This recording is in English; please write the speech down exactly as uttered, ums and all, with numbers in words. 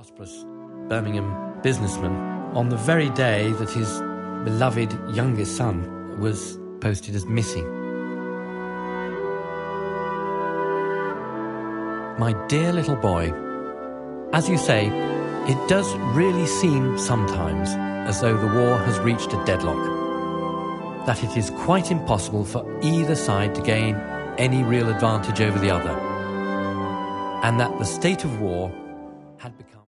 prosperous Birmingham businessman on the very day that his beloved youngest son was posted as missing. My dear little boy, as you say, it does really seem sometimes as though the war has reached a deadlock, that it is quite impossible for either side to gain any real advantage over the other, and that the state of war had become